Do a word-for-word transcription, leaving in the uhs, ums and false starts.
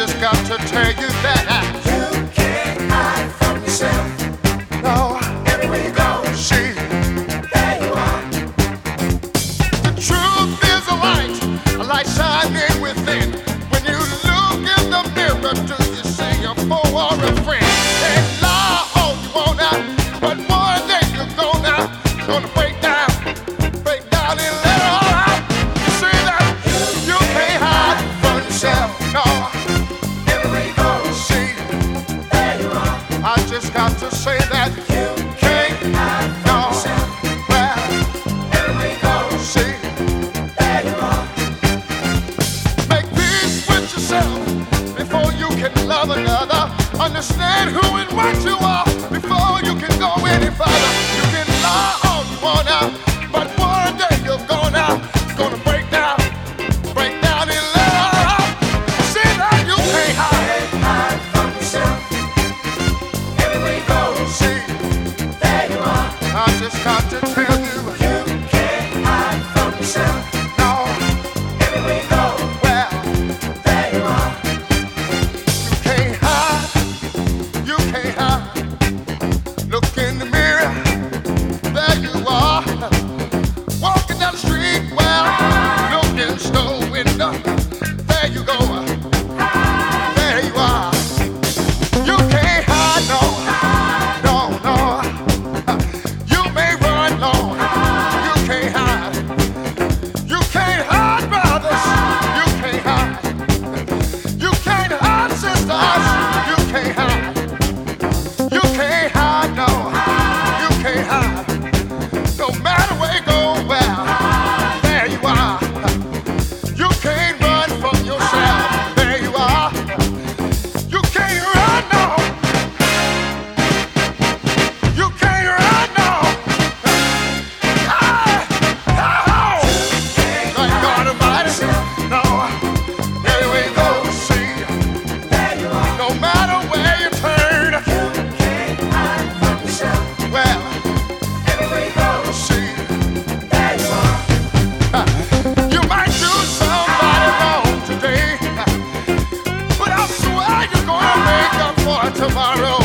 just got to tell you that You can't hide from yourself. no, Everywhere you go, see, there you are. the truth is a light, a light shining within. When you look in the mirror, do you see a foe or a friend? And lie all you wanna, but one day you're gonna, gonna break down, break down and let it all out. You see that you can't hide from yourself, no. Everywhere you go, See, there you are. I just got to say that You can't hide from no. yourself. Well, Everywhere you go, see, there you are. make peace with yourself before you can love another. Understand who and what you are before you can go any further. You can lie all you wanna, but one day you're gonna, gonna break down, break down and let it all out. See that you can't hide. Can't hide from yourself. Everywhere you go, See, there you are. I just got to tell you, You can't hide from yourself. no, Everywhere you go, well, there you are. you can't hide, you can't hide. Look in the mirror, there you are. Walking down the street, well, look in the store window, there you go. There you are. You can't hide, no, no, no. You may run long, you can't hide. You can't hide, brothers, you can't hide. You can't hide, sisters, you can't hide. You can't hide, no, you can't hide. No matter where you go, well, there you are. You can't run from yourself, there you are. You can't run, no. You can't run, no. Ah, oh. Like God Almighty, no. Anyway, go see. There you are. No matter where you turn, You can't hide from yourself. well, Everywhere you go, see. there you are. You might do somebody wrong today, but I swear you're gonna make up for it tomorrow.